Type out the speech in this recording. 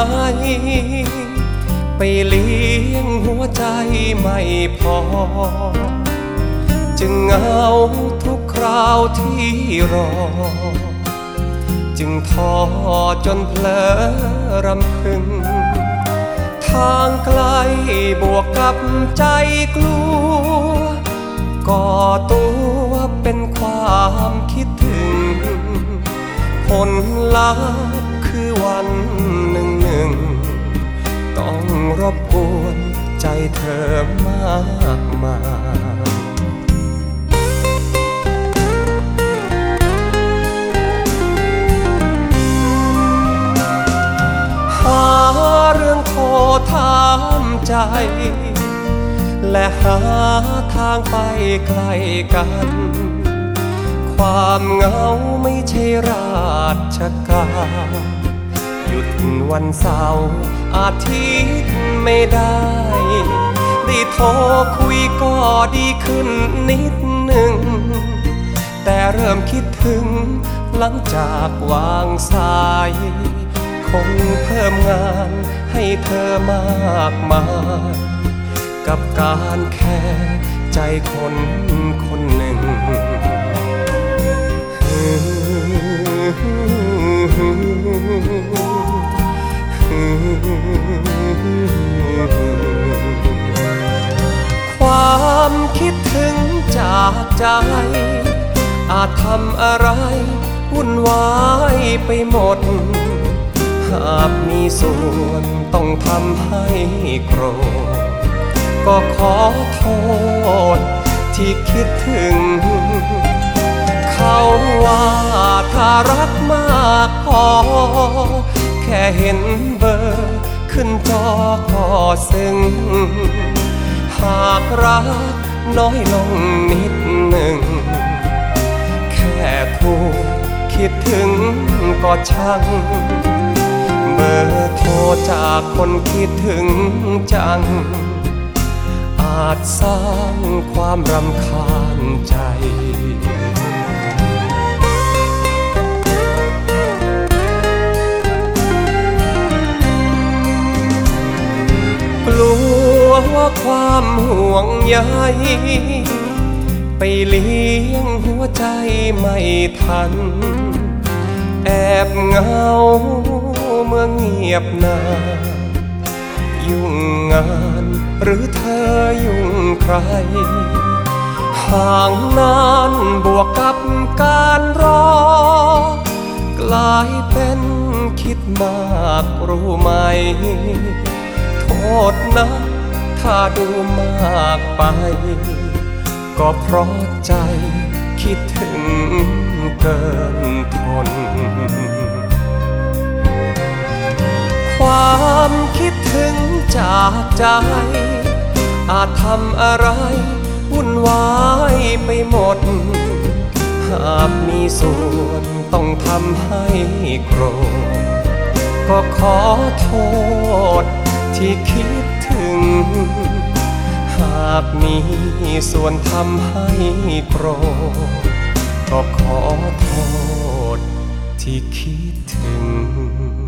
ไปเลี้ยงหัวใจไม่พอจึงเหงาทุกคราวที่รอจึงท้อจนเผลอรำพึงทางไกลบวกกับใจกลัวก่อตัวเป็นความคิดถึงผลลัพธ์คือวันหนึ่งต้องรบกวนใจเธอมากมายหาเรื่องโทรถามใจและหาทางไปไกลกันความเหงาไม่ใช่ราชการหยุดวันเสาร์อาทิตย์ไม่ได้ได้โทรคุยก็ดีขึ้นนิดหนึ่งแต่เริ่มคิดถึงหลังจากวางสายคงเพิ่มงานให้เธอมากมายกับการแค่ใจคนคนหนึ่งความคิดถึงจากใจอาจทำอะไรวุ่นวายไปหมดหากมีส่วนต้องทำให้โกรธก็ขอโทษที่คิดถึงเขาว่าถ้ารักมากพอแค่เห็นเบอร์ขึ้นจอก็ซึ้งหากรักน้อยลงนิดหนึ่งแค่พูดคิดถึงก็ช่างเบอร์โทรจากคนคิดถึงจังอาจสร้างความรำคาญใจกลัวว่าความห่วงใยไปเลี้ยงหัวใจไม่ทันแอบเหงาเมื่อเงียบนานยุ่งงานหรือเธอยุ่งใครห่างนานบวกกับการรอกลายเป็นคิดมากรู้ไหมโทษนะถ้าดูมากไปก็เพราะใจคิดถึงเกินทนความคิดถึงจากใจอาจทำอะไรวุ่นวายไปหมดหากมีส่วนต้องทำให้โกรธก็ขอโทษที่คิดถึงหากมีส่วนทำให้โกรธก็ขอโทษที่คิดถึง